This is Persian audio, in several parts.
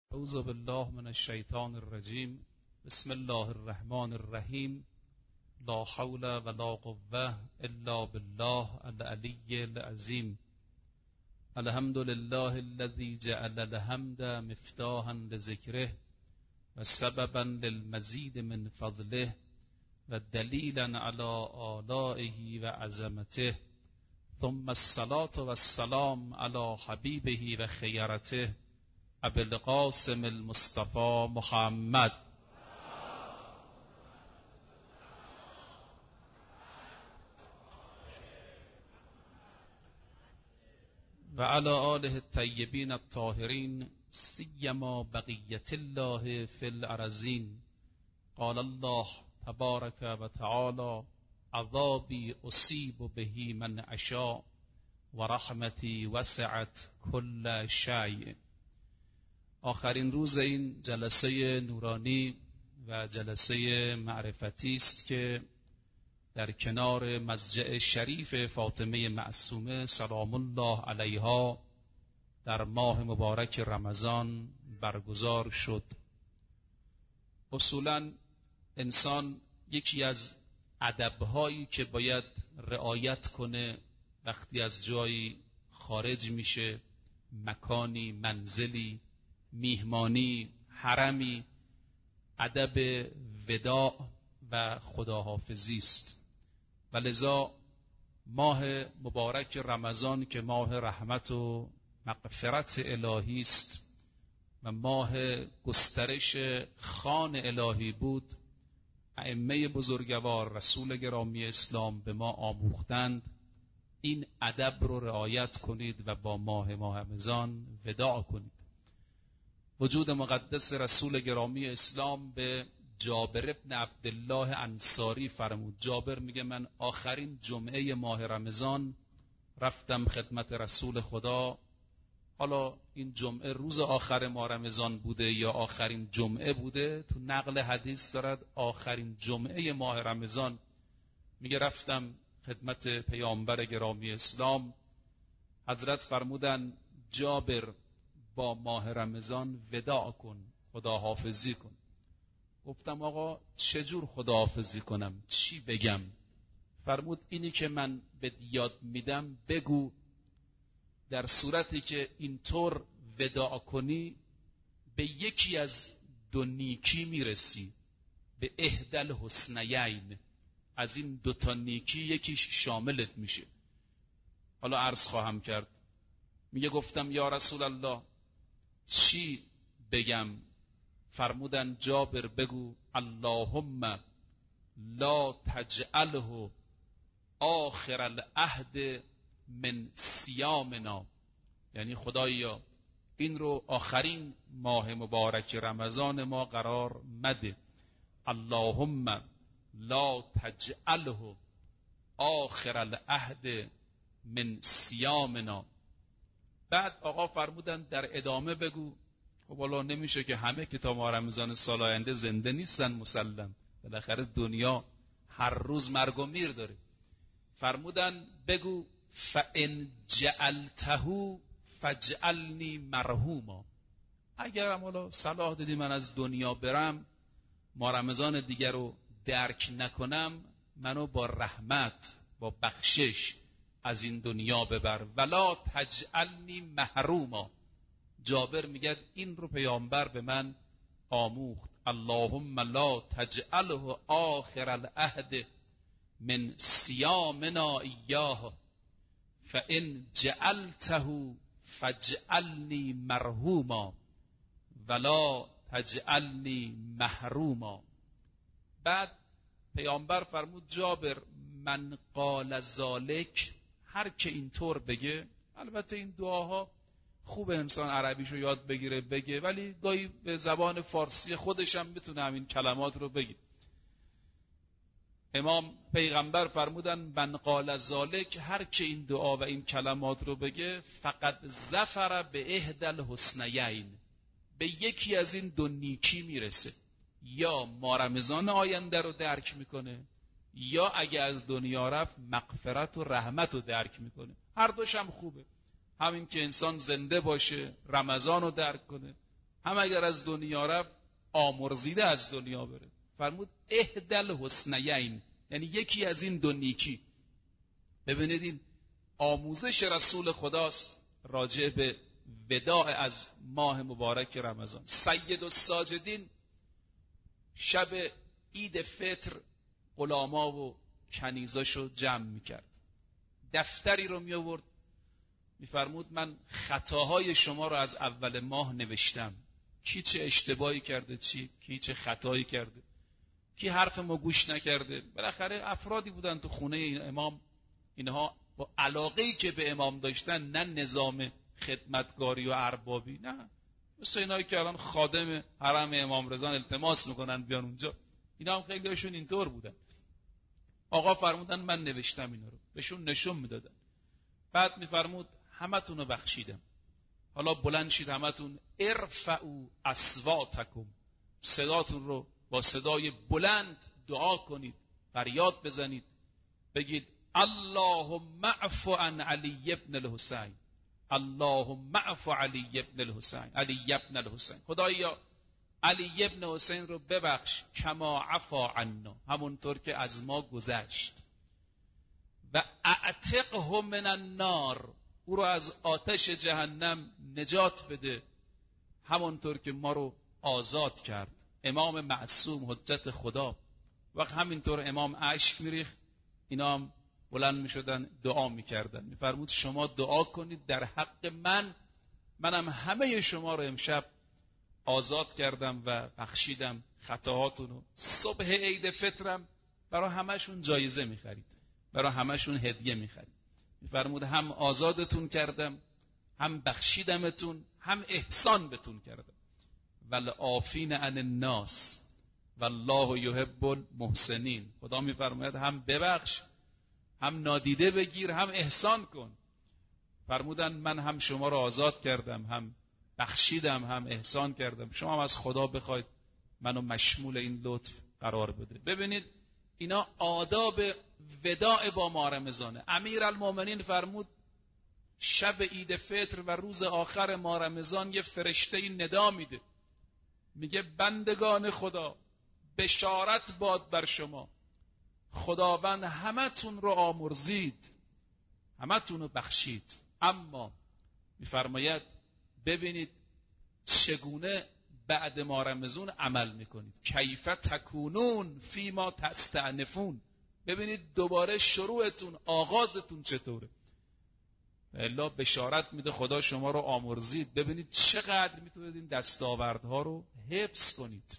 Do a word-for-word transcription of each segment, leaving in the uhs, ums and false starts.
اعوذ بالله من الشیطان الرجیم. بسم الله الرحمن الرحیم. لا حول ولا قوة الا بالله العلی العظیم. الحمد لله الذي جعل الحمد مفتاحا لذکره و سببا للمزید من فضله و دلیلا علی آلائه و عظمته. ثم الصلاة والسلام علی حبیبه و خیرته ابی القاسم المصطفى محمد. و علی آله الطیبین الطاهرین سیما بقیت الله فی الارضین. قال الله تبارک و تعالی عذابی اصیب به من اشاء و رحمتی وسعت کل شیء. آخرین روز این جلسه نورانی و جلسه معرفتی است که در کنار مضجع شریف فاطمه معصومه سلام الله علیها در ماه مبارک رمضان برگزار شد. اصولاً انسان یکی از ادب‌هایی که باید رعایت کنه وقتی از جایی خارج میشه، مکانی، منزلی، میهمانی، حرمی، ادب وداع و خداحافظی است. و لذا ماه مبارک رمضان که ماه رحمت و مغفرت الهی است و ماه گسترش خوان الهی بود، ائمه بزرگوار رسول گرامی اسلام به ما آموختند این ادب رو رعایت کنید و با ماه ماه رمضان وداع کنید. وجود مقدس رسول گرامی اسلام به جابر ابن عبدالله انصاری فرمود. جابر میگه من آخرین جمعه ماه رمضان رفتم خدمت رسول خدا. حالا این جمعه روز آخر ماه رمضان بوده یا آخرین جمعه بوده، تو نقل حدیث دارد آخرین جمعه ماه رمضان. میگه رفتم خدمت پیامبر گرامی اسلام. حضرت فرمودن جابر با ماه رمضان وداع کن، خداحافظی کن. گفتم آقا چجور خداحافظی کنم، چی بگم؟ فرمود اینی که من به یاد میدم بگو، در صورتی که اینطور وداع کنی به یکی از دو نیکی میرسی، به احدی الحسنیین، از این دو تا نیکی یکیش شاملت میشه. حالا عرض خواهم کرد. میگه گفتم یا رسول الله چی بگم؟ فرمودن جابر بگو اللهم لا تجعله آخر العهد من صیامنا، یعنی خدایا این رو آخرین ماه مبارک رمضان ما قرار مده. اللهم لا تجعله آخر العهد من صیامنا. بعد آقا فرمودن در ادامه بگو. خب والا نمیشه که همه کتاب ماه رمضان سال آینده زنده نیستن، مسلم بالاخره دنیا هر روز مرگ و میر داره. فرمودن بگو فان جعلته فاجعلنی مرحوما، اگرم حالا صلاح دادی من از دنیا برم، ماه رمضان دیگر رو درک نکنم، منو با رحمت با بخشش از این دنیا ببر. ولا تجعلنی محروما. جابر میگه این رو پیامبر به من آموخت. اللهم لا تجعله آخر العهد من صیامنا ایاه فان جعلته فاجعلنی مرحوما ولا تجعلنی محروما. بعد پیامبر فرمود جابر من قال ذلک، هر که اینطور بگه، البته این دعاها خوب انسان عربیشو یاد بگیره بگه، ولی گاهی به زبان فارسی خودش هم میتونه همین کلمات رو بگه. امام پیغمبر فرمودن من قال ذلک، هر که این دعا و این کلمات رو بگه فقط ظفر به احدی الحسنیین، به یکی از این دو نیکی میرسه. یا ماه رمضان آینده رو درک میکنه، یا اگه از دنیا رفت مغفرت و رحمت رو درک میکنه. هر دوش هم خوبه. همین که انسان زنده باشه، رمضان رو درک کنه، هم اگر از دنیا رفت آمرزیده از دنیا بره. فرمود اهدل حسنیین، یعنی یکی از این دو نیکی. ببینید این آموزش رسول خداست راجع به وداع از ماه مبارک رمضان. سید الساجدین شب عید فطر غلاما و کنیزاشو جمع میکرد، دفتری رو می آورد، میفرمود من خطاهای شما رو از اول ماه نوشتم، کی چه اشتباهی کرده، چی کی چه خطایی کرده، کی حرف ما گوش نکرده. بالاخره افرادی بودن تو خونه این امام، اینها با علاقه‌ای که به امام داشتن، نه نظام خدمتگاری و اربابی، نه مثل اینایی که الان خادم حرم امام رضا التماس میکنن بیان اونجا، اینا هم خیلی هاشون اینطور بودن. آقا فرمودن من نوشتم اینا رو، بهشون نشون میدادن. بعد میفرمود همتون رو بخشیدم، حالا بلند شید همتون، ارفعوا اصواتکم، صداتون رو با صدای بلند دعا کنید، فریاد بزنید، بگید اللهم اعف عن علی ابن الحسین، اللهم اعف علی ابن الحسین، علی ابن الحسین، خدایا علی ابن حسین رو ببخش، کما عفا عنا، همونطور که از ما گذشت، و اعتقه من النار، او رو از آتش جهنم نجات بده، همونطور که ما رو آزاد کرد. امام معصوم حجت خدا، وقت همینطور امام اشک میریخت، اینا هم بلند میشدن دعا میکردن، میفرمود شما دعا کنید در حق من، منم همه شما رو امشب آزاد کردم و بخشیدم خطاهاتونو. صبح عید فطرم برای همشون جایزه میخرید، برای همشون هدیه میخرید. میفرمود هم آزادتون کردم، هم بخشیدمتون، هم احسان بتون کردم. والعافین عن الناس والله یحب المحسنین، خدا میفرماید هم ببخش، هم نادیده بگیر، هم احسان کن. فرمودن من هم شما رو آزاد کردم، هم بخشیدم، هم احسان کردم، شما هم از خدا بخواید منو مشمول این لطف قرار بده. ببینید اینا آداب وداع با ماه رمضانه. امیرالمومنین فرمود شب عید فطر و روز آخر ماه رمضان یه فرشته ندا میده، میگه بندگان خدا بشارت باد بر شما، خداوند همتون رو آمرزید، همتون رو بخشید، اما میفرماید ببینید چگونه بعد ماه رمضان عمل میکنید، کیف تکونون فیما تستأنفون، ببینید دوباره شروعتون، آغازتون چطوره. الا بشارت میده خدا شما رو آمرزید. ببینید چقدر میتونید این دستاوردها رو حفظ کنید.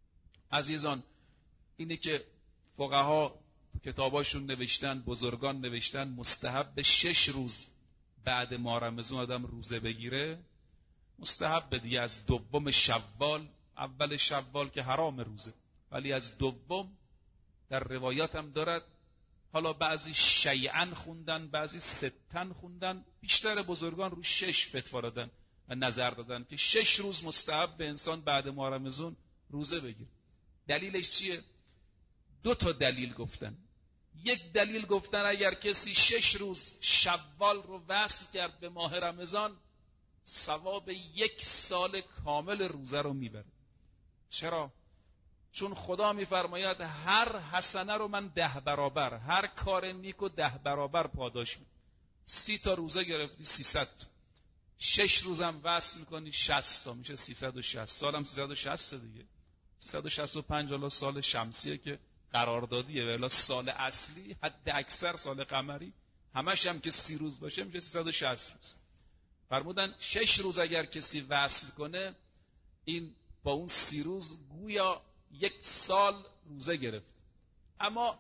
عزیزان، اینه که فقها تو کتاباشون نوشتن، بزرگان نوشتن، مستحب شش روز بعد ماه رمضان آدم روزه بگیره، مستحب دیگه از دوم شوال، اول شوال که حرام روزه، ولی از دوم در روایات هم دارد، حالا بعضی شیعن خوندن، بعضی ستن خوندن، بیشتر بزرگان رو شش فتوا دادن و نظر دادن که شش روز مستحب به انسان بعد ماه رمضان روزه بگیره. دلیلش چیه؟ دو تا دلیل گفتن. یک دلیل گفتن اگر کسی شش روز شوال رو وصل کرد به ماه رمضان، ثواب یک سال کامل روزه رو میبره. چرا؟ چون خدا میفرماید هر حسنه رو من ده برابر، هر کار نیک و ده برابر پاداش میدم. سی تا روزه گرفتی سیصد تا، شش روزم وصل میکنی شصت تا، میشه سیصد و شصت. سالم سیصد و شصت دیگه، سیصد و شصت و پنج حالا سال شمسیه که قراردادیه، ولی سال اصلی حد اکثر سال قمری همش هم که سی روز باشه میشه سیصد و شصت روز. فرمودن شش روز اگر کسی وصل کنه، این با اون سی روز گویا یک سال روزه گرفت. اما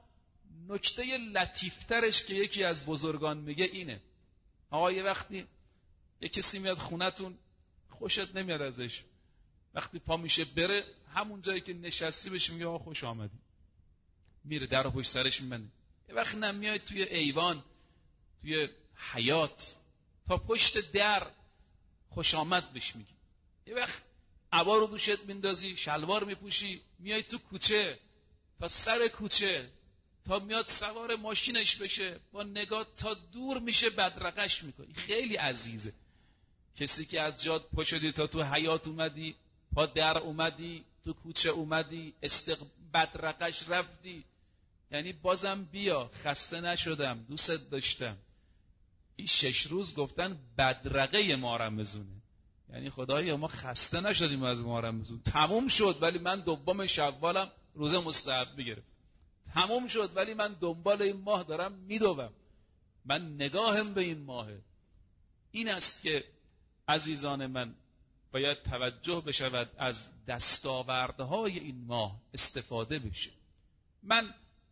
نکته لطیفترش که یکی از بزرگان میگه اینه، آقا یه وقتی یه کسی میاد خونتون خوشت نمیاد ازش، وقتی پا میشه بره همون جایی که نشستی بهش میگه آقا خوش آمدی، میره در پشت سرش میبنده. یه وقت نمیاد توی ایوان، توی حیاط، تا پشت در خوش آمد بهش میگی. یه وقت عبا رو دوشت میندازی، شلوار میپوشی، میای تو کوچه، تا سر کوچه، تا میاد سوار ماشینش بشه، با نگاه تا دور میشه بدرقش میکنی. خیلی عزیزه. کسی که از جاد پا شدی تا تو حیاط اومدی، پا در اومدی، تو کوچه اومدی، استق بدرقش رفتی، یعنی بازم بیا، خسته نشدم، دوست داشتم. این شش روز گفتن بدرقه ماه رمضونه، یعنی خدایا ما خسته نشدیم از ماه رمضون، تموم شد ولی من دوم شوالم روزه مستحب میگرفت، تموم شد ولی من دنبال این ماه دارم میدوم، من نگاهم به این ماهه. این است که عزیزان من باید توجه بشود، از دستاوردهای این ماه استفاده بشه. من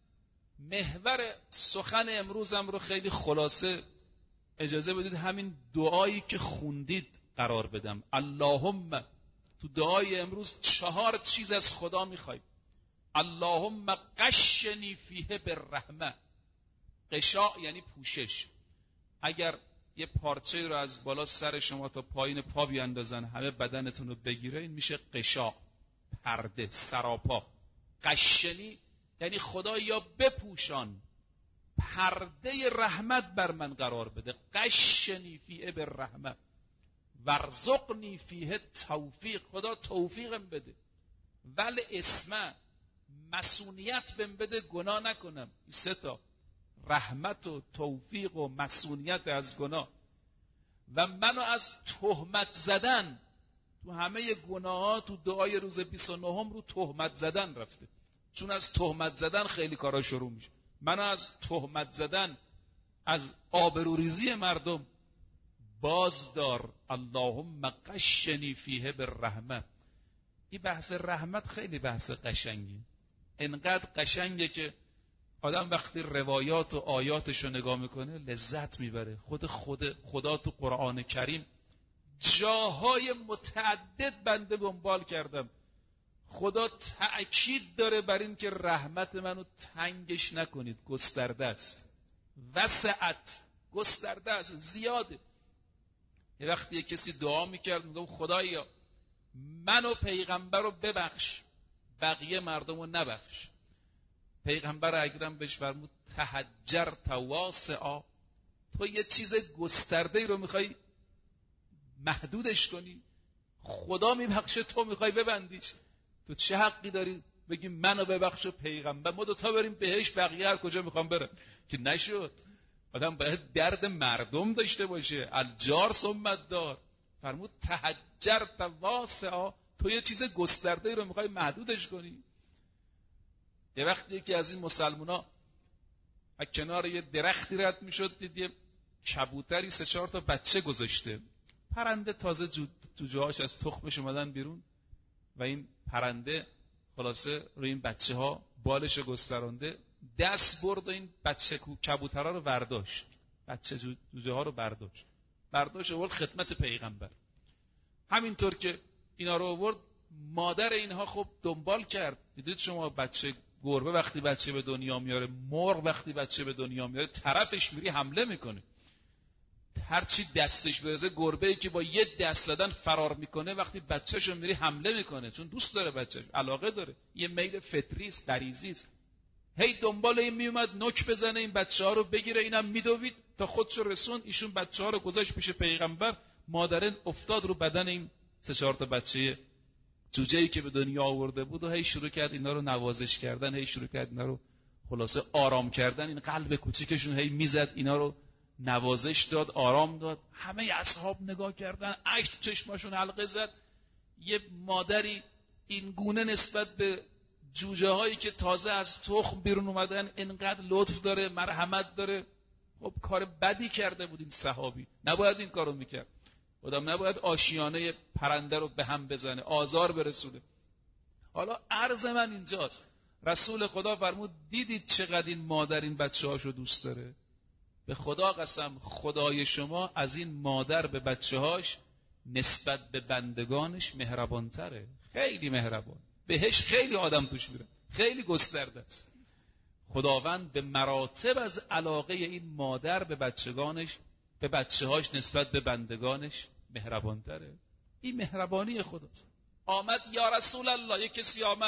محور سخن امروزم رو خیلی خلاصه اجازه بدید همین دعایی که خوندید قرار بدم. اللهم، تو دعای امروز چهار چیز از خدا میخوایم. اللهم قشنی فیه بالرحمه. قشاء یعنی پوشش. اگر یه پارچه رو از بالا سر شما تا پایین پا بیاندازن همه بدنتون رو بگیره، این میشه قشاء، پرده، سراپا. قشنی یعنی خدایا بپوشان، پرده رحمت بر من قرار بده. قشنی فیه بالرحمه ورزقنی فیه توفیق. خدا توفیقم بده. ول اسمه، مسئولیت بهم بده گناه نکنم. این سه تا، رحمت و توفیق و مسئولیت از گناه. و منو از تهمت زدن. تو همه گناه ها تو دعای روز بیست و نهم رو تهمت زدن رفته، چون از تهمت زدن خیلی کارا شروع میشه. منو از تهمت زدن، از آبروریزی مردم بازدار. اللهم قشنی فیه بالرحمه. این بحث رحمت خیلی بحث قشنگی، انقدر قشنگه که آدم وقتی روایات و آیاتش رو نگاه میکنه لذت میبره. خود خود خدا تو قرآن کریم جاهای متعدد بنده دنبال کردم، خدا تأکید داره بر این که رحمت منو تنگش نکنید، گسترده است، وسعت، گسترده است، زیاده. یه وقتی یه کسی دعا میکرد میگم خدایا منو پیغمبر رو ببخش، بقیه مردم رو نبخش. پیغمبر اکرم بهش فرمود تهجر تواسعا، تو یه چیز گسترده رو میخوای محدودش کنی، خدا میبخشه تو میخوای ببندیش. تو چه حقی داری بگی منو ببخش و پیغمبر؟ ما دوتا بریم بهش، بقیه هر کجا میخوام برن که نشد. آدم باید درد مردم داشته باشه. الجار ثم دار. فرمود تهجر تواسعا، تو یه چیز گسترده رو میخوای محدودش کنی. یه وقتی یکی از این مسلمونا از کنار یه درختی رد میشد، دید یه کبوتری سه چهار تا بچه گذاشته، پرنده تازه جوجه‌هاش از تخمش اومدن بیرون و این پرنده خلاصه روی این بچه ها بالش گسترانده دست برد و این بچه کبوترها رو برداشت، بچه جوجه ها رو برداشت برداشت آورد خدمت پیغمبر. همینطور که اینا رو آورد، مادر اینها خب دنبال کرد. دیدید شما بچه گربه وقتی بچه به دنیا میاره، مرغ وقتی بچه به دنیا میاره، طرفش میری حمله میکنه، هرچی دستش برسه. گربه‌ای که با یه دست زدن فرار میکنه، وقتی بچه‌شو میری حمله میکنه، چون دوست داره بچه‌ش، علاقه داره، یه میل فطری است، غریزی است. هی دنبال این میومد نوک بزنه، این بچه‌ها رو بگیره، اینم میدوید تا خودشو رسون. ایشون بچه‌ها رو گذاشت پیش پیغمبر، مادرن افتاد رو بدن این سه چهار تا بچه جوجه‌ای که به دنیا آورده بود و هی شروع کرد اینا رو نوازش کردن، هی شروع کرد اینا رو خلاصه آرام کردن. این قلب کوچیکشون هی میزد، اینا رو نوازش داد، آرام داد. همه اصحاب نگاه کردن، اشک تو چشماشون حلقه زد. یه مادری این گونه نسبت به جوجه هایی که تازه از تخم بیرون اومدن اینقدر لطف داره، مرحمت داره. خب کار بدی کرده بود این صحابی، نباید این کارو میکرد. آدم نباید آشیانه پرنده رو به هم بزنه، آزار برسونه. حالا عرض من اینجاست، رسول خدا فرمود دیدید چقدر این مادر این بچه‌هاشو دوست داره؟ به خدا قسم خدای شما از این مادر به بچه‌هاش نسبت به بندگانش مهربان‌تره، خیلی مهربان. بهش خیلی آدم توش میره، خیلی گسترده است. خداوند به مراتب از علاقه این مادر به بچگانش، به بچه‌هاش نسبت به بندگانش مهربان‌تره. این مهربانی خداست. آمد یا رسول الله، یک کسی آمد،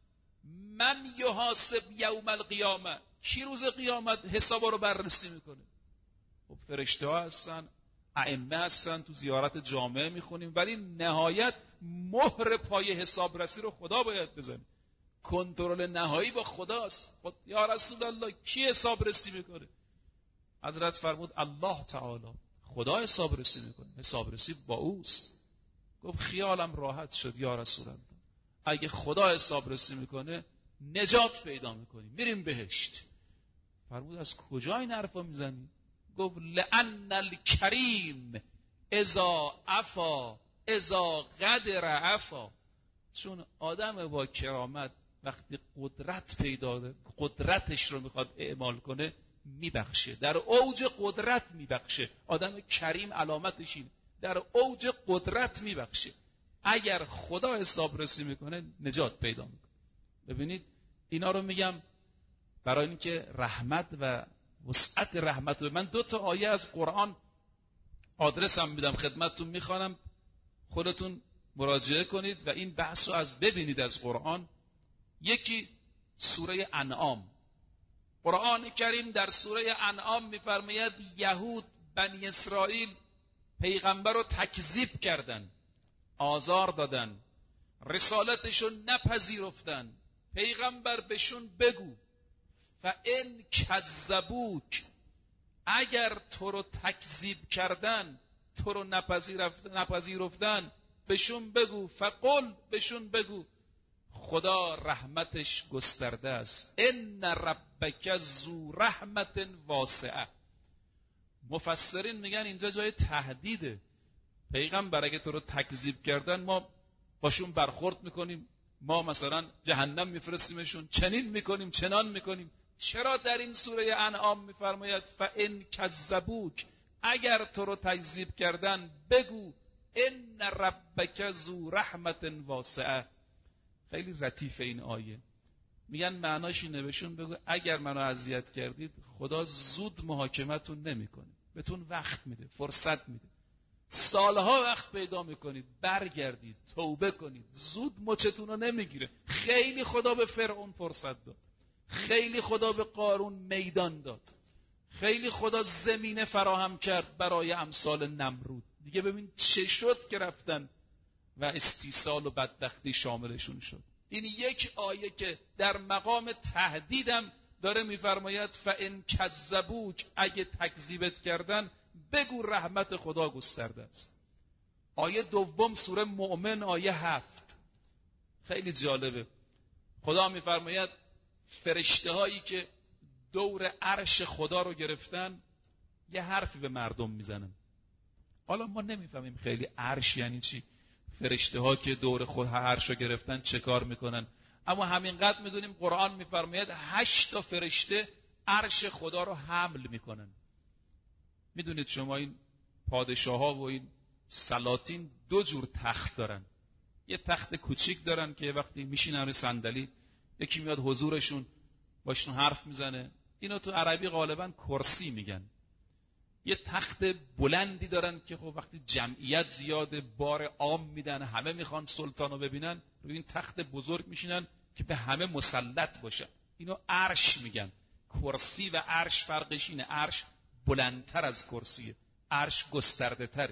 من یحاسب یوم القیامه، کی روز قیامت حسابا رو بررسی میکنه؟ خب فرشته ها هستن، ائمه هستن، تو زیارت جامعه میخونیم، ولی نهایت مهر پای حسابرسی رو خدا باید بزنه. کنترل نهایی با خداست. خود یا رسول الله کی حسابرسی میکنه؟ حضرت فرمود الله تعالی، خدا حسابرسی میکنه، حسابرسی با اوست. گفت خیالم راحت شد یا رسول الله، اگه خدا حسابرسی میکنه نجات پیدا میکنیم، میریم بهشت. فرمود از کجا این حرفا میزنی؟ گفت لأن الکریم اذا عفا اذا قدر عفا، چون آدم با کرامت وقتی قدرت پیدا قدرتش رو میخواد اعمال کنه میبخشه، در اوج قدرت میبخشه. آدم کریم علامتش اینه، در اوج قدرت میبخشه. اگر خدا حسابرسی میکنه نجات پیدا میکنه. ببینید اینا رو میگم برای اینکه رحمت و وسعت رحمت رو، من دو تا آیه از قرآن آدرسم میدم خدمتتون، میخوانم خودتون مراجعه کنید و این بحث رو از ببینید از قرآن. یکی سوره انعام. قرآن کریم در سوره انعام میفرماید یهود بنی اسرائیل پیغمبر رو تکذیب کردن، آزار دادن، رسالتشون نپذیرفتن. پیغمبر بهشون بگو فَإِنْ کَذَّبُوکَ، اگر تو رو تکذیب کردن، تو رو نپذیرفتن، بهشون بگو فقل، بهشون بگو خدا رحمتش گسترده است. ان ربک ذو رحمت واسعه. مفسرین میگن اینجا جای تهدیده. پیغمبر اگه تو رو تکذیب کردن ما باشون برخورد میکنیم، ما مثلا جهنم میفرستیمشون، چنین میکنیم چنان میکنیم. چرا در این سوره انعام میفرماید فَإِنْ کَذَّبُوکَ، اگر تو رو تکذیب کردن بگو ان ربک ذو رحمت واسعه. خیلی لطیفه این آیه. میگن معناش اینه بهشون بگو اگر منو اذیت کردید خدا زود محاکمتون نمیکنه، بهتون وقت میده، فرصت میده، سالها وقت پیدا میکنید، برگردید توبه کنید، زود مچتون رو نمیگیره. خیلی خدا به فرعون فرصت داد، خیلی خدا به قارون میدان داد، خیلی خدا زمینه فراهم کرد برای امثال نمرود. دیگه ببین چه شد که رفتن و استیصال و بدبختی شاملشون شد. این یک آیه که در مقام تهدیدم داره میفرماید فَإِنْ کَذَّبُوکَ، اگه تکذیبت کردن بگو رحمت خدا گسترده است. آیه دوم سوره مؤمن آیه هفت خیلی جالبه. خدا میفرماید فرشته هایی که دور عرش خدا رو گرفتن یه حرفی به مردم میزنن. حالا ما نمیفهمیم خیلی عرش یعنی چی، فرشته ها که دور خود عرش رو گرفتن چه کار میکنن، اما همینقدر میدونیم قرآن میفرماید هشت تا فرشته عرش خدا رو حمل میکنن. میدونید شما این پادشاه ها و این سلاطین دو جور تخت دارن. یه تخت کوچیک دارن که وقتی میشینن روی صندلی یکی میاد حضورشون باشون حرف میزنه، اینو تو عربی غالبا کرسی میگن. یه تخت بلندی دارن که خب وقتی جمعیت زیاده بار عام میدن، همه میخوان سلطانو ببینن، روی این تخت بزرگ میشینن که به همه مسلط باشن. اینو عرش میگن. کرسی و عرش فرقش اینه، عرش بلندتر از کرسیه، عرش گسترده تره.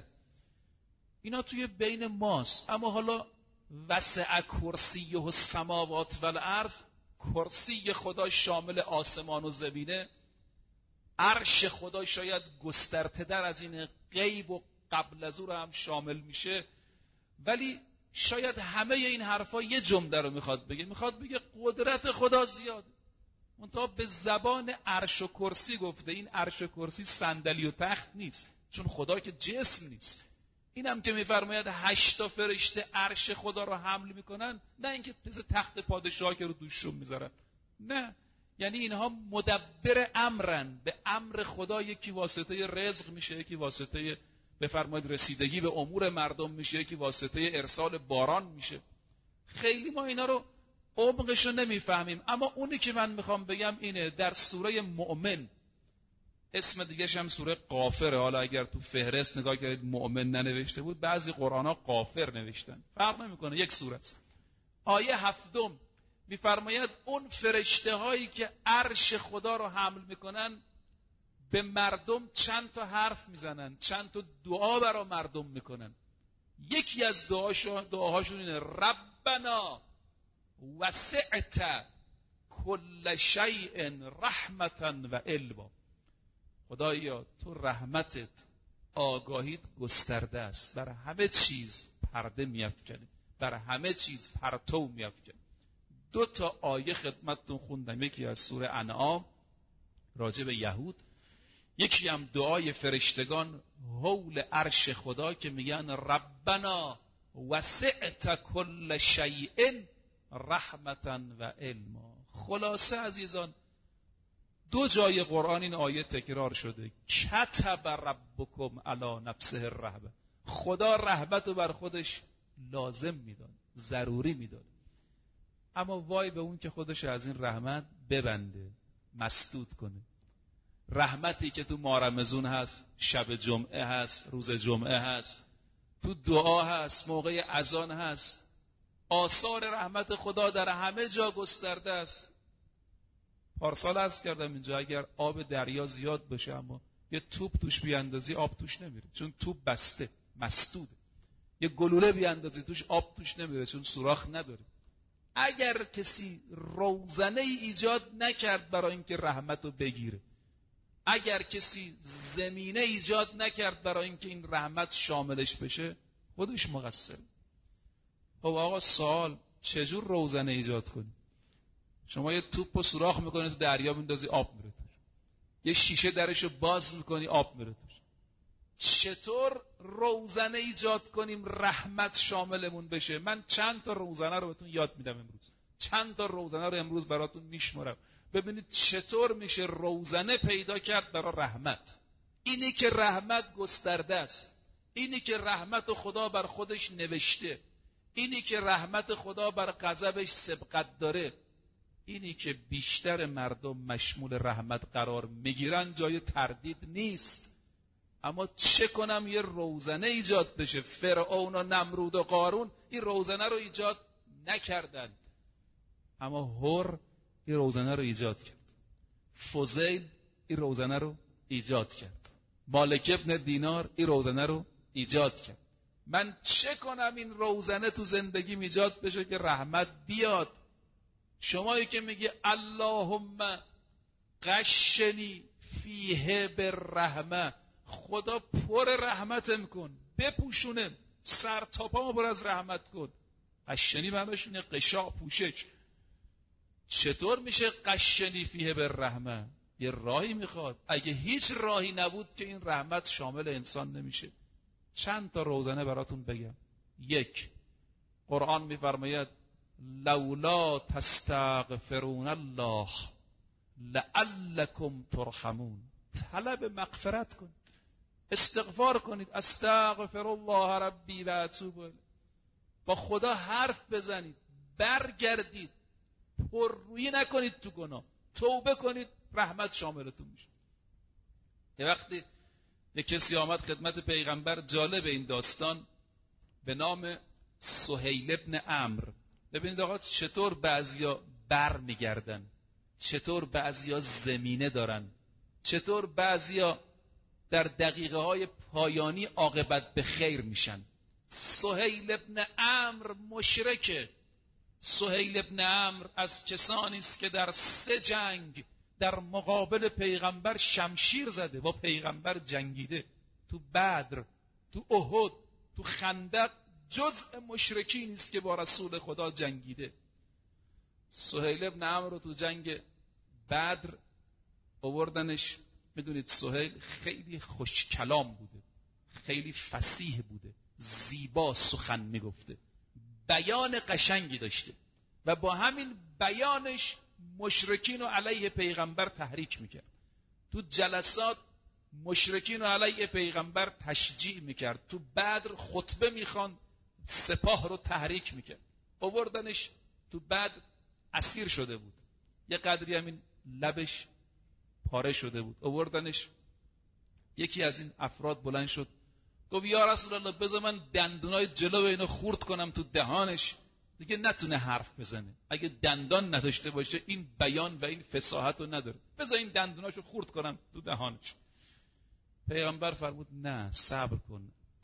اینا توی بین ماست. اما حالا وسع کرسیه و سماوات و الارض، کرسی خدا شامل آسمان و زمینه، عرش خدا شاید گسترده تر از این، غیب و قبل از او رو هم شامل میشه. ولی شاید همه این حرفا یه جمله رو میخواد بگه، میخواد بگه قدرت خدا زیاده، منتها به زبان عرش و کرسی گفته. این عرش و کرسی صندلی و تخت نیست، چون خدا که جسم نیست. اینم که میفرماید هشتا فرشته عرش خدا رو حمل میکنن، نه اینکه مثل تخت پادشاه که رو دوششون میذارن، نه، یعنی اینها مدبر امرن، به امر خدا یکی واسطه رزق میشه، یکی واسطه بفرمایید رسیدگی به امور مردم میشه، یکی واسطه ارسال باران میشه. خیلی ما اینا رو عمقش رو نمیفهمیم. اما اونی که من میخوام بگم اینه، در سوره مؤمن، اسم دیگه‌ش هم سوره غافره، حالا اگر تو فهرست نگاه کردید مؤمن ننوشته بود، بعضی قرآن‌ها غافر نوشتن، فرق نمیکنه، یک سوره است. آیه هفتم میفرماید اون فرشته هایی که عرش خدا رو حمل میکنن به مردم چند تا حرف میزنن، چند تا دعا برای مردم میکنن. یکی از دعاشون دعاهاشون اینه ربنا وسعت کل شیء رحمتا و علما. خدایا تو رحمتت، آگاهیت گسترده است، بر همه چیز پرده میافکنی، بر همه چیز پرتو میافکنی. دو تا آیه خدمتتون خوندم، یکی از سوره انعام راجع به یهود، یکی هم دعای فرشتگان حول عرش خدا که میگن ربنا وسعت کل شیء رحمتا و علما. خلاصه عزیزان دو جای قرآن این آیه تکرار شده، کتب ربکم علی نفسه الرحمه. خدا رحمت رو بر خودش لازم میداد، ضروری میداد. اما وای به اون که خودش از این رحمت ببنده، مسدود کنه. رحمتی که تو ماه رمضان هست، شب جمعه هست، روز جمعه هست، تو دعا هست، موقع اذان هست، آثار رحمت خدا در همه جا گسترده است. پارسال عرض کردم اینجا اگر آب دریا زیاد بشه اما یه توپ توش بیاندازی آب توش نمیره، چون توپ بسته، مسدوده. یه گلوله بیاندازی توش آب توش نمیره، چون سوراخ نداره. اگر کسی روزنه ای ایجاد نکرد برای اینکه رحمت رو بگیره، اگر کسی زمینه ایجاد نکرد برای اینکه این رحمت شاملش بشه، خودش مقصر. خب آقا سوال، چجور روزنه ایجاد کنی؟ شما یه توپ رو سوراخ میکنی تو دریا میندازی آب میره توش، یه شیشه درشو باز میکنی آب میره توش. چطور روزنه ایجاد کنیم رحمت شاملمون بشه؟ من چند تا روزنه رو بهتون یاد میدم امروز، چند تا روزنه رو امروز براتون میشمارم، ببینید چطور میشه روزنه پیدا کرد برای رحمت. اینی که رحمت گسترده است، اینی که رحمت خدا بر خودش نوشته، اینی که رحمت خدا بر غضبش سبقت داره، اینی که بیشتر مردم مشمول رحمت قرار میگیرن، جای تردید نیست. اما چه کنم یه روزنه ایجاد بشه؟ فرعون و نمرود و قارون این روزنه رو ایجاد نکردند، اما هر این روزنه رو ایجاد کرد، فضیل این روزنه رو ایجاد کرد، مالک ابن دینار این روزنه رو ایجاد کرد. من چه کنم این روزنه تو زندگیم ایجاد بشه که رحمت بیاد؟ شمایی که میگه اللهم قشنی فیه بالرحمه، خدا پر رحمتم کن، بپوشونم، سر تا پامو پر از رحمت کن. قشنی معناش اینه قشا، پوشش. چطور میشه قشنی فیه بالرحمه؟ یه راهی میخواد. اگه هیچ راهی نبود که این رحمت شامل انسان نمیشه. چند تا روزنه براتون بگم. یک، قرآن میفرماید لولا تستغفرون الله لعلکم ترحمون. طلب مغفرت کنید، استغفار کنید، استغفر الله ربی و اتوب الیه. با خدا حرف بزنید، برگردید، پررویی نکنید تو گناه، توبه کنید، رحمت شاملتون میشه. یه وقتی یک کسی آمد خدمت پیغمبر، جالب این داستان، به نام سهیل ابن عمرو. ببینید آقا چطور بعضیا بر میگردن، چطور بعضیا زمینه دارن، چطور بعضیا در دقیقه های پایانی عاقبت به خیر میشن. سهیل ابن عمرو مشرکه. سهیل ابن عمرو از کسانی است که در سه جنگ در مقابل پیغمبر شمشیر زده، با پیغمبر جنگیده. تو بدر، تو احد، تو خندق جزء مشرکین است که با رسول خدا جنگیده. سهیل ابن عمرو رو تو جنگ بدر آوردنش. میدونید سهیل خیلی خوش کلام بوده، خیلی فصیح بوده، زیبا سخن میگفته، بیان قشنگی داشته و با همین بیانش مشرکین رو علیه پیغمبر تحریک میکرد. تو جلسات مشرکین رو علیه پیغمبر تشجیع میکرد، تو بدر خطبه میخوان، سپاه رو تحریک میکرد. آوردنش تو بدر، اسیر شده بود، یه قدری همین لبش پاره شده بود. آوردنش، یکی از این افراد بلند شد گفت یا رسول الله بذار من دندونای جلو اینو خورد کنم تو دهانش، دیگه نتونه حرف بزنه. اگه دندان نداشته باشه این بیان و این فصاحت رو نداره، بذار این دندوناشو خورد کنم تو دهانش. پیغمبر فرمود نه، صبر کن،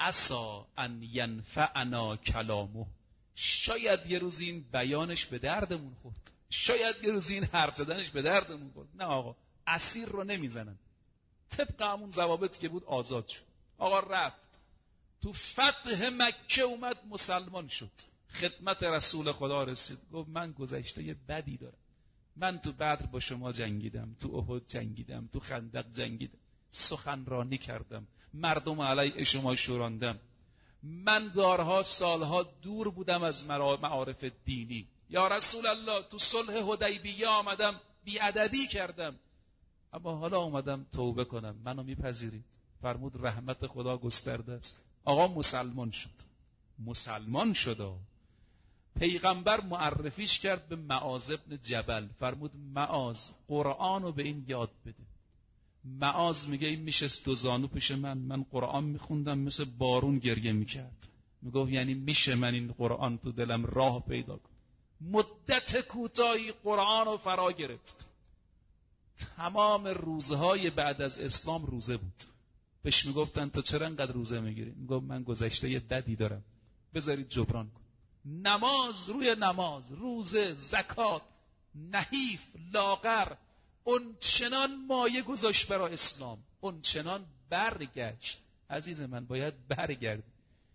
عسا ان ینفعنا کلامه، شاید یه روز این بیانش به دردمون خورد، شاید یه روز این حرف زدنش به دردمون خورد. نه آقا، اسیر رو نمیزنن، طبق همون ضوابطی که بود آزاد شد. آقا رفت تو فتح مکه اومد مسلمان شد، خدمت رسول خدا رسید، گفت من گذشته یه بدی دارم، من تو بدر با شما جنگیدم، تو احد جنگیدم، تو خندق جنگیدم، سخنرانی کردم، مردم علیه شما شوراندم، من دارها سالها دور بودم از معارف دینی، یا رسول الله تو صلح حدیبیه آمدم بیادبی کردم، اما حالا آمدم توبه کنم، منو میپذیرید؟ فرمود رحمت خدا گسترده است. آقا مسلمان شد، مسلمان شد. پیغمبر معرفیش کرد به معاذ ابن جبل، فرمود معاذ قرآن رو به این یاد بده. معاذ میگه این میشست دو زانو پیش من، من قرآن میخوندم مثل بارون گریه میکرد، میگفت یعنی میشه من این قرآن تو دلم راه پیدا کنم. مدت کوتاهی قرآن رو فرا گرفت، تمام روزهای بعد از اسلام روزه بود. بهش میگفتن تو چرا انقدر روزه میگیری؟ میگفت من گذشته یه بدی دارم، بذارید جبران کن. نماز روی نماز، روزه، زکات، نحیف، لاغر، اون چنان مایه گذاشت برای اسلام، اون چنان برگشت. عزیز من باید برگردی.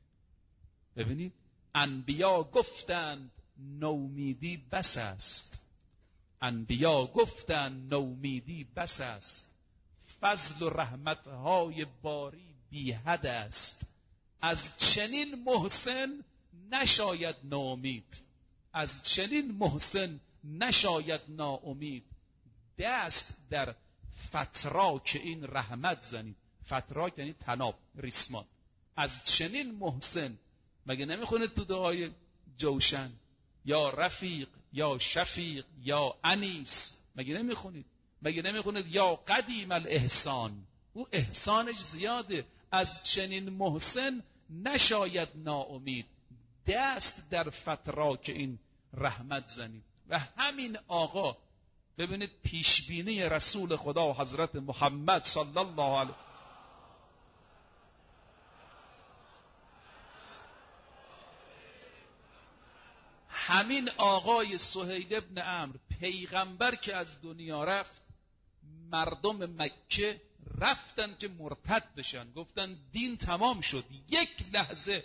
ببینید انبیا گفتند نومیدی بس است، انبیا گفتند نومیدی بس است، فضل و رحمتهای باری بی حد است، از چنین محسن نشاید ناامید، از چنین محسن نشاید ناامید. دست در فتراک این رحمت زنید. فتراک یعنی تناب، ریسمان. از چنین محسن، مگه نمیخونید تو دعای جوشن یا رفیق یا شفیق یا انیس؟ مگه نمیخونید؟ مگه نمیخونید یا قدیم الاحسان؟ او احسانش زیاده. از چنین محسن نشاید ناامید، دست در فتراک این رحمت زنید. و همین آقا ببینید پیشبینی رسول خدا و حضرت محمد صلی الله علیه همین آقای سهیل ابن عمرو پیغمبر که از دنیا رفت، مردم مکه رفتن که مرتد بشن، گفتن دین تمام شد. یک لحظه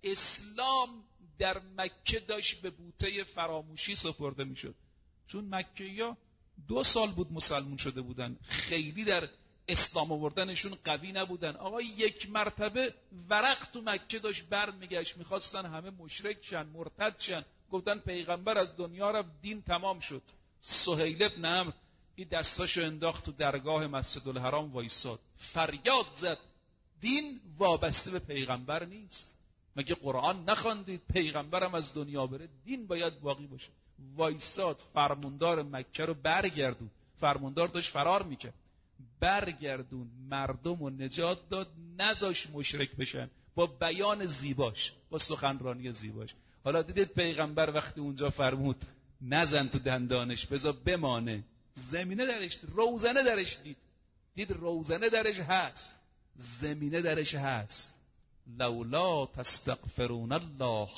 اسلام در مکه داشت به بوته فراموشی سپرده میشد، چون مکه‌یا دو سال بود مسلمون شده بودن، خیلی در اسلام آوردنشون قوی نبودن. آقا یک مرتبه ورق تو مکه داشت بر میگشت، میخواستن همه مشرک شن، مرتد شن، گفتن پیغمبر از دنیا رفت، دین تمام شد. سهیل ابن عمرو این دستاشو انداخت تو درگاه مسجد الحرام وایساد، فریاد زد دین وابسته به پیغمبر نیست. مگه قرآن نخواندید پیغمبرم از دنیا بره دین باید باقی باشه؟ وایساد، فرماندار مکه رو برگردون. فرماندار داشت فرار میکرد، برگردون، مردم رو نجات داد، نذاش مشرک بشن با بیان زیباش، با سخنرانی زیباش. حالا دیدید پیغمبر وقتی اونجا فرمود نزن تو دندانش بذار بمانه، زمینه درش، روزنه درش دید، دید روزنه درش هست، زمینه درش هست. لولا تستغفرون الله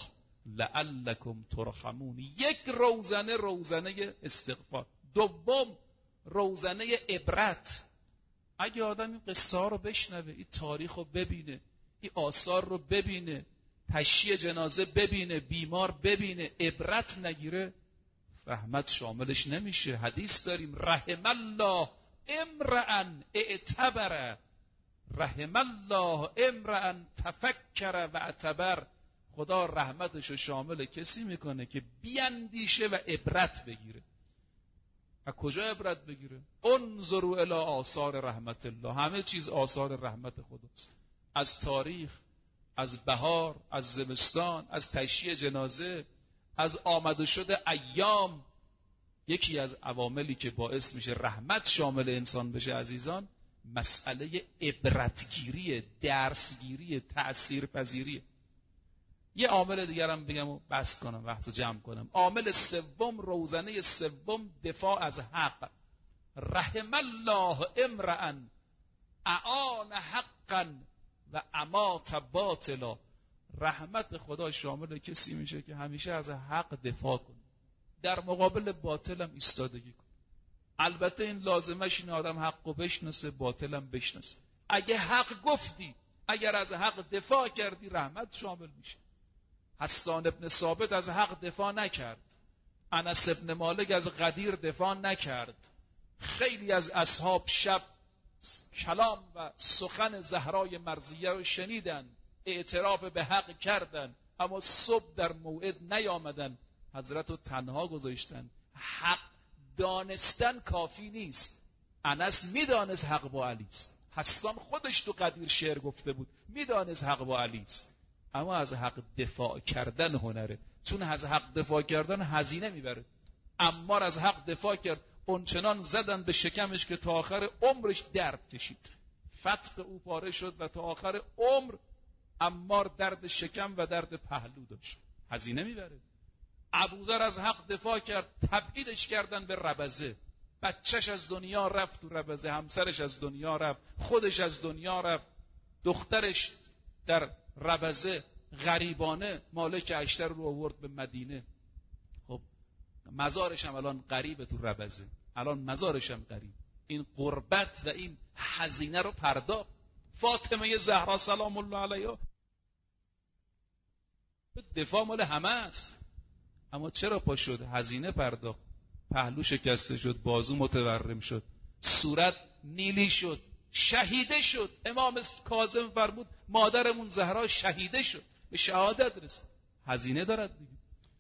لعلکم ترحمون. یک روزنه، روزنه استغفار. دوم روزنه عبرت. اگه آدم این قصه ها رو بشنوه، این تاریخ رو ببینه، این آثار رو ببینه، تشییع جنازه ببینه، بیمار ببینه، عبرت نگیره، رحمت شاملش نمیشه. حدیث داریم رحم الله امرأ اعتبر، رحم الله امرأ تفکر و اعتبر. خدا رحمتشو شامل کسی میکنه که بیاندیشه و عبرت بگیره. از کجا عبرت بگیره؟ انظروا الی آثار رحمت الله. همه چیز آثار رحمت خداست، از تاریخ، از بهار، از زمستان، از تشییع جنازه، از آمده شده ایام. یکی از عواملی که باعث میشه رحمت شامل انسان بشه عزیزان، مسئله عبرتگیری، درسگیری، تأثیرپذیری. یه عامل دیگرم بگم و بس کنم، وقت جمع کنم. عامل سوم، روزنه سوم، دفاع از حق. رحم الله امرأ اعان حقا و امات باطلا. رحمت خدا شامل کسی میشه که همیشه از حق دفاع کنه، در مقابل باطل هم ایستادگی کنه. البته این لازمش این آدم حقو بشناسه، باطل هم بشناسه. اگه حق گفتی، اگر از حق دفاع کردی، رحمت شامل میشه. حسان ابن ثابت از حق دفاع نکرد، انس ابن مالک از غدیر دفاع نکرد. خیلی از اصحاب شب کلام و سخن زهرای مرضیه رو شنیدن، اعتراف به حق کردن، اما صبح در موعد نیامدن، حضرت رو تنها گذاشتن. حق دانستن کافی نیست. انس میدانست حق با علی است، حسان خودش تو غدیر شعر گفته بود میدانست حق با علی است، اما از حق دفاع کردن هنره. چون از حق دفاع کردن هزینه میبره. عمار از حق دفاع کرد، اونچنان زدن به شکمش که تا آخر عمرش درد کشید، فتق او پاره شد و تا آخر عمر عمار درد شکم و درد پهلو داشت. هزینه میبره. ابوذر از حق دفاع کرد، تبعیدش کردن به ربزه، بچهش از دنیا رفت تو ربزه، همسرش از دنیا رفت، خودش از دنیا رفت، دخترش در ربزه غریبانه مالک اشتر رو آورد به مدینه. خب مزارش هم الان غریبه تو ربزه، الان مزارش هم غریب. این غربت و این هزینه رو پرداخت. فاطمه زهرا سلام الله علیها دفاع مال همه است، اما چرا پا شد؟ هزینه پرداخت. پهلو شکسته شد، بازو متورم شد، صورت نیلی شد، شهیده شد. امام کاظم فرمود مادرمون زهرا شهیده شد، به شهادت رسید. هزینه دارد دیگه.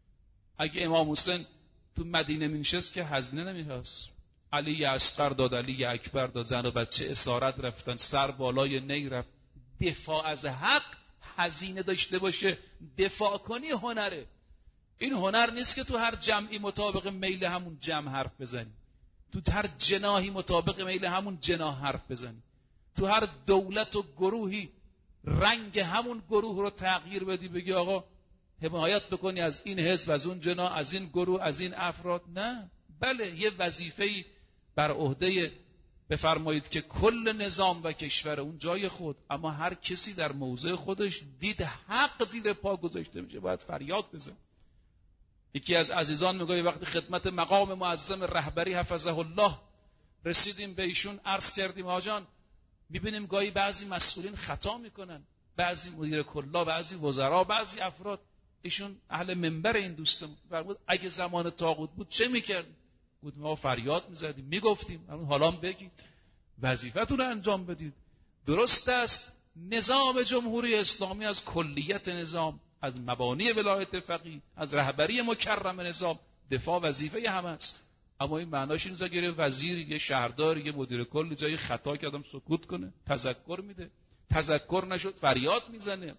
اگه امام حسین تو مدینه مینشست که هزینه نمیخواست. علی اصغر داد، علی اکبر داد، زن و بچه اسارت رفتن، سر بالای نی رفت. دفاع از حق هزینه داشته باشه. دفاع کنی هنره. این هنر نیست که تو هر جمعی مطابق میل همون جمع حرف بزنی، تو هر جناحی مطابق میل همون جناح حرف بزنی، تو هر دولت و گروهی رنگ همون گروه رو تغییر بدی، بگی آقا حمایت بکنی از این حزب، از اون جناح، از این گروه، از این افراد. نه، بله یه وظیفه‌ای بر عهده بفرمایید که کل نظام و کشور اون جای خود، اما هر کسی در موضع خودش دید حق زیر پا گذاشته میشه باید فریاد بزنه. یکی از عزیزان میگه وقتی خدمت مقام معظم رهبری حفظه الله رسیدیم به ایشون عرض کردیم آجان میبینیم گاهی بعضی مسئولین خطا میکنن، بعضی مدیر کلا، بعضی وزرا، بعضی افراد. ایشون اهل منبر این دوستم فرمود اگه زمان طاغوت بود چه میکردیم؟ بود ما فریاد میزدیم، میگفتیم حالا بگید وظیفتون رو انجام بدید. درست است نظام جمهوری اسلامی از کلیت نظام، از مبانی ولایت فقیه، از رهبری مکرم نظام دفاع وظیفه همه است، اما این معناش این نیست اگه وزیر، یه شهردار، یه مدیر کل جای خطا کردم سکوت کنه، تذکر میده، تذکر نشد فریاد میزنه.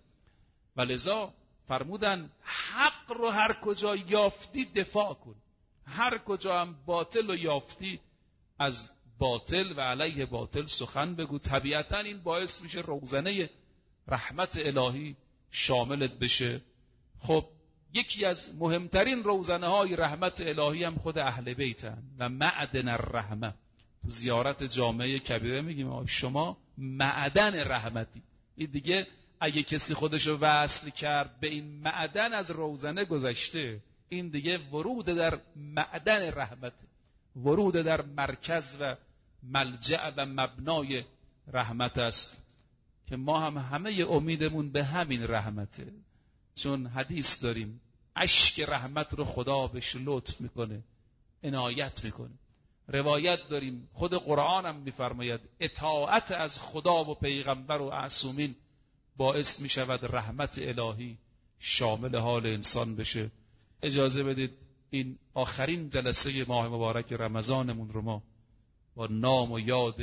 ولذا فرمودن حق رو هر کجا یافتی دفاع کن، هر کجا هم باطل رو یافتی از باطل و علیه باطل سخن بگو. طبیعتا این باعث میشه روزنه رحمت الهی شاملت بشه. خب یکی از مهمترین روزنه های رحمت الهی هم خود اهل بیتن و معدن الرحمه. تو زیارت جامعه کبیره میگیم شما معدن رحمتی. این دیگه اگه کسی خودشو وصل کرد به این معدن از روزنه گذشته، این دیگه ورود در معدن رحمت، ورود در مرکز و ملجأ و مبنای رحمت است که ما هم همه امیدمون به همین رحمته. چون حدیث داریم اشک رحمت رو خدا بهش لطف میکنه، عنایت میکنه. روایت داریم خود قرآن هم میفرماید اطاعت از خدا و پیغمبر و معصومین باعث میشود رحمت الهی شامل حال انسان بشه. اجازه بدید این آخرین جلسه ماه مبارک رمضانمون رو ما با نام و یاد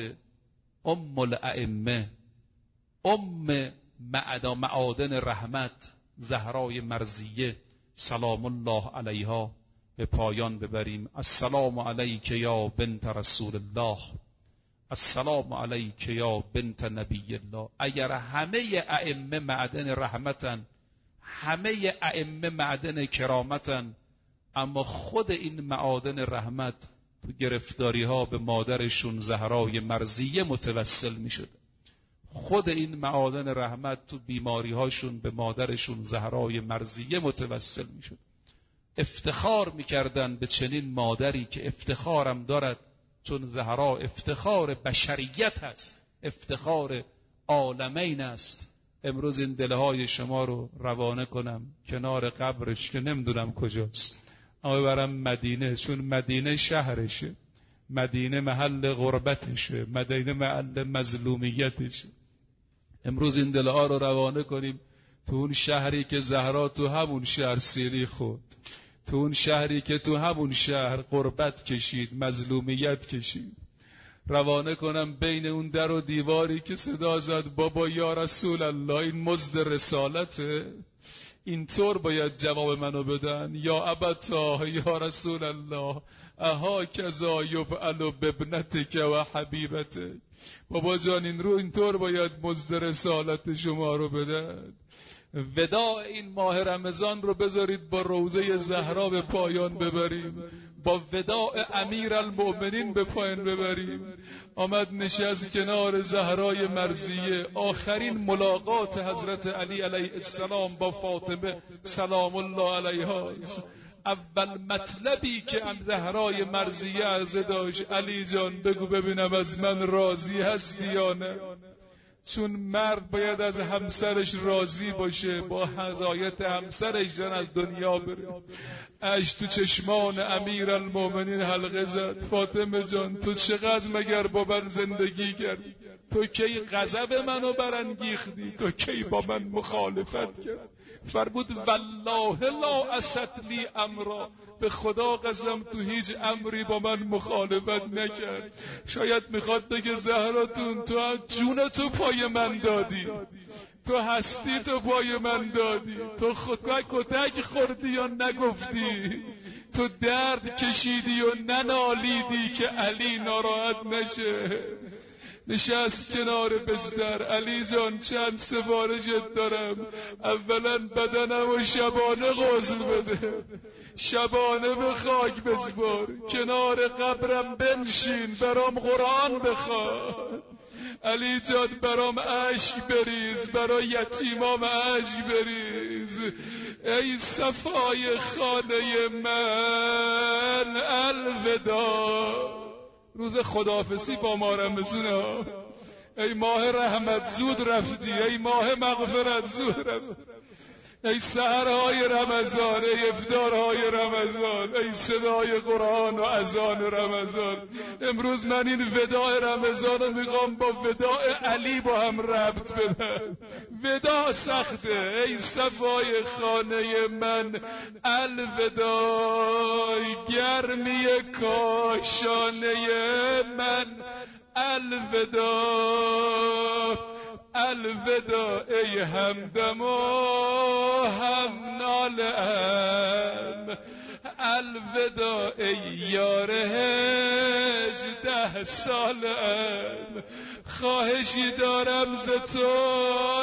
ام الائمه، ام معادن رحمت، زهرای مرضیه سلام الله علیها به پایان ببریم. السلام علیک یا بنت رسول الله، السلام علیک یا بنت نبی الله. اگر همه ائمه معدن رحمتن، همه ائمه معدن کرامتن، اما خود این معادن رحمت تو گرفتاری ها به مادرشون زهرای مرضیه متوسل می شده. خود این معادن رحمت تو بیماری هاشون به مادرشون زهرای مرضیه متوسل می شد. افتخار می کردن به چنین مادری که افتخارم دارد، چون زهرا افتخار بشریت هست، افتخار عالمین است. امروز این دلهای شما رو روانه کنم کنار قبرش که نمیدونم کجاست، اما برم مدینه، چون مدینه شهرشه، مدینه محل غربتشه، مدینه محل مظلومیتشه. امروز این دلها رو روانه کنیم تو اون شهری که زهرا تو همون شهر سیری خورد، تو اون شهری که تو همون شهر غربت کشید، مظلومیت کشید. روانه کنم بین اون در و دیواری که صدا زد بابا یا رسول الله این مزد رسالته، اینطور باید جواب منو بدن، یا ابتا یا رسول الله اها کذا یفعل بابنتک و حبیبتک. بابا جان این رو اینطور باید مزد رسالت شما رو بدن. وداع این ماه رمضان رو بذارید با روضه زهرا به پایان ببریم، با وداع امیر المؤمنین به پایان ببریم. آمد نشست کنار زهرای مرضیه، آخرین ملاقات حضرت علی علیه السلام با فاطمه سلام الله علیها. اول مطلبی که زهرای مرضیه عرضه داشت، علی جان بگو ببینم از من راضی هستی یا نه؟ چون مرد باید از همسرش راضی باشه، با هدایت همسرش جان از دنیا بره. اش تو چشمان امیر المؤمنین حلقه زد. فاطمه جان تو چقدر مگر با من زندگی کردی؟ تو کی غضب منو برانگیختی؟ تو کی با من مخالفت کرد؟ فرمود والله لا اسد لی امرا، به خدا قسم تو هیچ امری با من مخالفت نکرد. شاید میخواد بگه زهراتون تو جون تو پای من دادی، تو هستی تو پای من دادی، تو خودکای کتک خوردی یا نگفتی، تو درد کشیدی و ننالیدی که علی ناراحت نشه. نشست کنار بستر. علی جان چند سفارشت دارم، اولا بدنم و شبانه غسل بده، شبانه به خاک بسپار، کنار قبرم بنشین برام قرآن بخوان. علی جان برام اشک بریز، برای یتیمام اشک بریز. ای صفای خانه من الوداع. روز خداحافظی با ماه رمضان. ای ماه رحمت زود رفتی، ای ماه مغفرت زود رفتی، ای سحرهای رمضان، ای افطارهای رمضان، ای صدای قرآن و اذان رمضان. امروز من این وداع رمضان رو میخوام با وداع علی با هم ربط بدم. وداع سخته. ای صفای خانه من الوداع، گرمی کاشانه من الوداع. الوداع ای همدم و هم نالم، الوداع ای یار هجده سالم. خواهشی دارم ز تو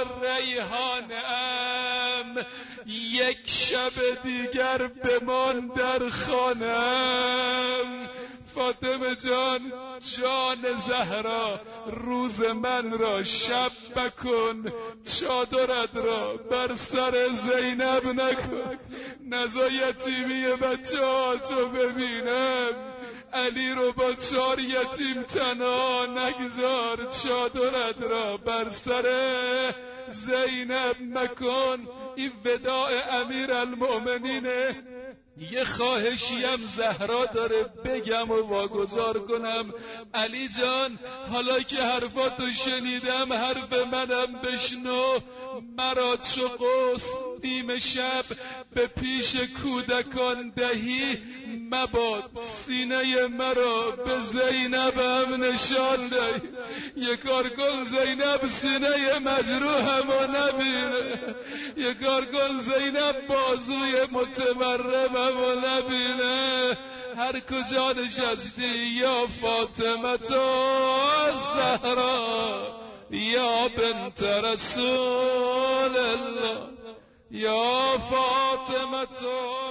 ریحانم، یک شب دیگر بمان در خانم. فاطمه جان جان زهرا روز من را شب بکن، چادرت را بر سر زینب نکن، نزا یتیمی بچه ها تو ببینم. علی رو با چار یتیم تنها نگذار، چادرت را بر سر زینب مکن. این وداع امیر المؤمنینه. یه خواهشیم زهرا داره بگم و واگذار کنم. علی جان حالا که حرفاتو شنیدم حرف منم بشنو. مرا چو قوس نیم شب به پیش کودکان دهی، مباد سینه مرا به زینبم نشان دهی. یه کار کن زینب سینه مجروحمو نبینه، یه کار کن زینب بازوی متمرممو نبینه. هر کجا نشستی یا فاطمه تو زهرا، یا بنت رسول الله، یا فاطمه تو